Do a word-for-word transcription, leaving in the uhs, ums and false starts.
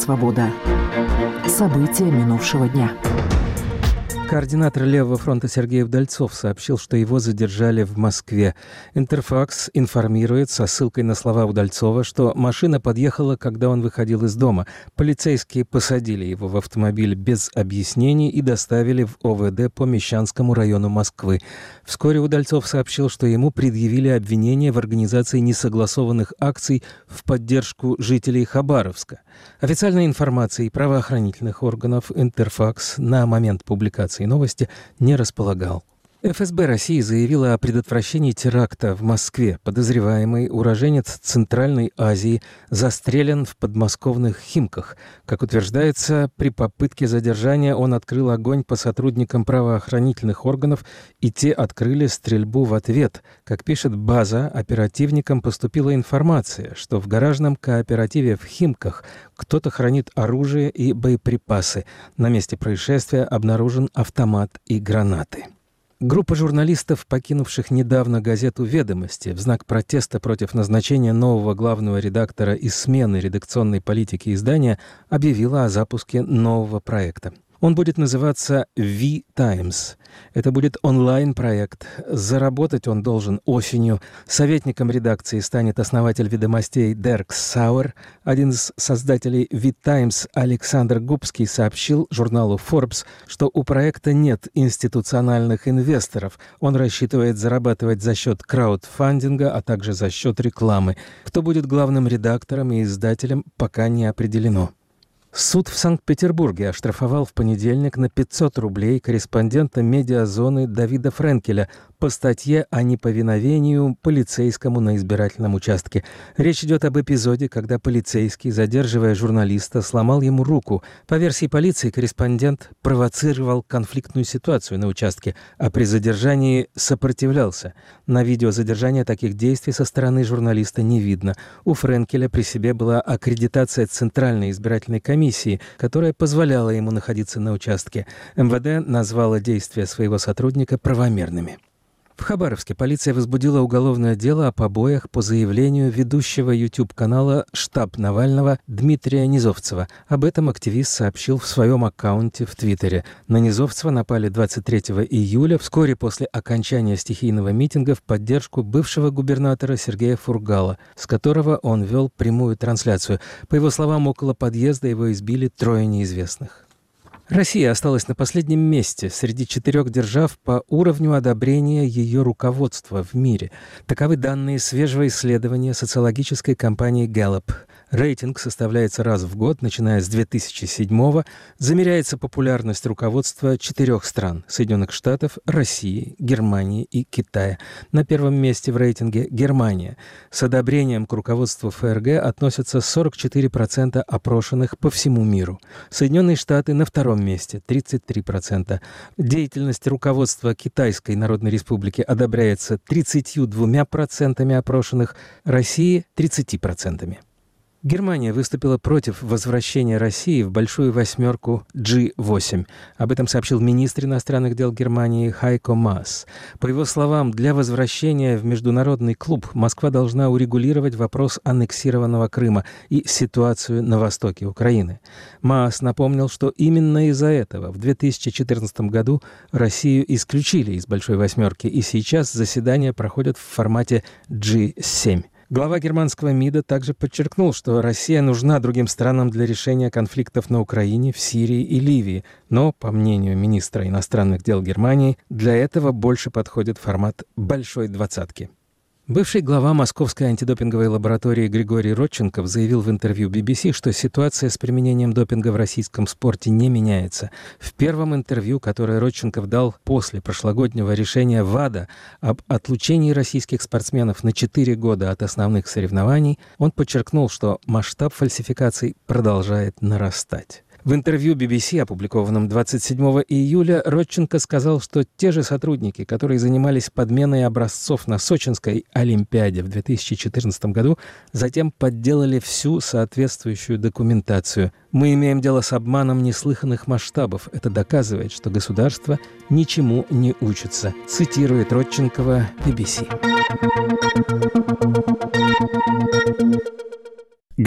«Свобода». События минувшего дня. Координатор Левого фронта Сергей Удальцов сообщил, что его задержали в Москве. Интерфакс информирует со ссылкой на слова Удальцова, что машина подъехала, когда он выходил из дома. Полицейские посадили его в автомобиль без объяснений и доставили в о вэ дэ по Мещанскому району Москвы. Вскоре Удальцов сообщил, что ему предъявили обвинение в организации несогласованных акций в поддержку жителей Хабаровска. Официальной информации правоохранительных органов Интерфакс на момент публикации новости не располагал. эф эс бэ России заявила о предотвращении теракта в Москве. Подозреваемый уроженец Центральной Азии застрелен в подмосковных Химках. Как утверждается, при попытке задержания он открыл огонь по сотрудникам правоохранительных органов, и те открыли стрельбу в ответ. Как пишет «База», оперативникам поступила информация, что в гаражном кооперативе в Химках кто-то хранит оружие и боеприпасы. На месте происшествия обнаружен автомат и гранаты. Группа журналистов, покинувших недавно газету «Ведомости» в знак протеста против назначения нового главного редактора и смены редакционной политики издания, объявила о запуске нового проекта. Он будет называться «Ви Таймс». Это будет онлайн-проект. Заработать он должен осенью. Советником редакции станет основатель «Ведомостей» Дерк Сауэр. Один из создателей «Ви Таймс» Александр Губский сообщил журналу Forbes, что у проекта нет институциональных инвесторов. Он рассчитывает зарабатывать за счет краудфандинга, а также за счет рекламы. Кто будет главным редактором и издателем, пока не определено. Суд в Санкт-Петербурге оштрафовал в понедельник на пятьсот рублей корреспондента «Медиазоны» Давида Френкеля по статье о неповиновению полицейскому на избирательном участке. Речь идет об эпизоде, когда полицейский, задерживая журналиста, сломал ему руку. По версии полиции, корреспондент провоцировал конфликтную ситуацию на участке, а при задержании сопротивлялся. На видео задержания таких действий со стороны журналиста не видно. У Френкеля при себе была аккредитация Центральной избирательной комиссии, которая позволяла ему находиться на участке. эм вэ дэ назвало действия своего сотрудника правомерными. В Хабаровске полиция возбудила уголовное дело о побоях по заявлению ведущего YouTube-канала «Штаб Навального» Дмитрия Низовцева. Об этом активист сообщил в своем аккаунте в Твиттере. На Низовцева напали двадцать третьего июля, вскоре после окончания стихийного митинга в поддержку бывшего губернатора Сергея Фургала, с которого он вел прямую трансляцию. По его словам, около подъезда его избили трое неизвестных. Россия осталась на последнем месте среди четырех держав по уровню одобрения ее руководства в мире. Таковы данные свежего исследования социологической компании Gallup. Рейтинг составляется раз в год, начиная с две тысячи седьмого. Замеряется популярность руководства четырех стран – Соединенных Штатов, России, Германии и Китая. На первом месте в рейтинге Германия. С одобрением к руководству эф эр гэ относятся сорок четыре процента опрошенных по всему миру. Соединенные Штаты на втором месте – тридцать три процента. Деятельность руководства Китайской Народной Республики одобряется тридцатью двумя процентами опрошенных, России – тридцатью процентами. Германия выступила против возвращения России в большую восьмерку джи восемь. Об этом сообщил министр иностранных дел Германии Хайко Маас. По его словам, для возвращения в международный клуб Москва должна урегулировать вопрос аннексированного Крыма и ситуацию на востоке Украины. Маас напомнил, что именно из-за этого в две тысячи четырнадцатом году Россию исключили из большой восьмерки, и сейчас заседания проходят в формате джи семь. Глава германского МИДа также подчеркнул, что Россия нужна другим странам для решения конфликтов на Украине, в Сирии и Ливии. Но, по мнению министра иностранных дел Германии, для этого больше подходит формат «большой двадцатки». Бывший глава Московской антидопинговой лаборатории Григорий Родченков заявил в интервью би би си, что ситуация с применением допинга в российском спорте не меняется. В первом интервью, которое Родченков дал после прошлогоднего решения ВАДА об отлучении российских спортсменов на четыре года от основных соревнований, он подчеркнул, что масштаб фальсификаций продолжает нарастать. В интервью би би си, опубликованном двадцать седьмого июля, Родченко сказал, что те же сотрудники, которые занимались подменой образцов на Сочинской Олимпиаде в две тысячи четырнадцатом году, затем подделали всю соответствующую документацию. «Мы имеем дело с обманом неслыханных масштабов. Это доказывает, что государство ничему не учится», цитирует Родченкова би би си.